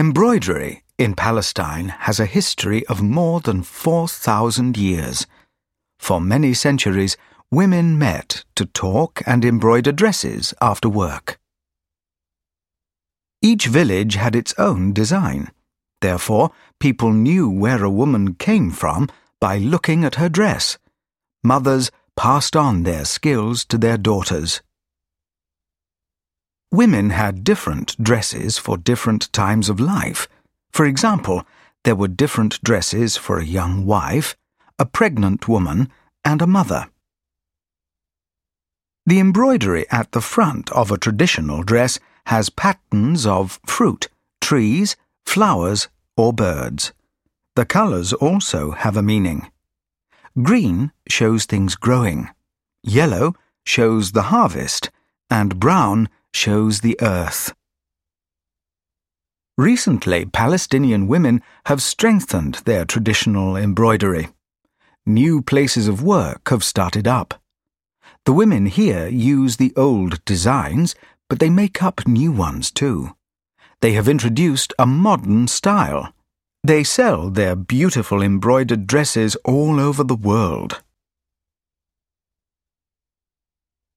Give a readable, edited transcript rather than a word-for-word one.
Embroidery in Palestine has a history of more than 4,000 years. For many centuries, women met to talk and embroider dresses after work. Each village had its own design. Therefore, people knew where a woman came from by looking at her dress. Mothers passed on their skills to their daughters. Women had different dresses for different times of life. For example, there were different dresses for a young wife, a pregnant woman, and a mother. The embroidery at the front of a traditional dress has patterns of fruit, trees, flowers, or birds. The colors also have a meaning. Green shows things growing, yellow shows the harvest, and brown shows the earth. Recently, Palestinian women have strengthened their traditional embroidery. New places of work have started up. The women here use the old designs, but they make up new ones too. They have introduced a modern style. They sell their beautiful embroidered dresses all over the world.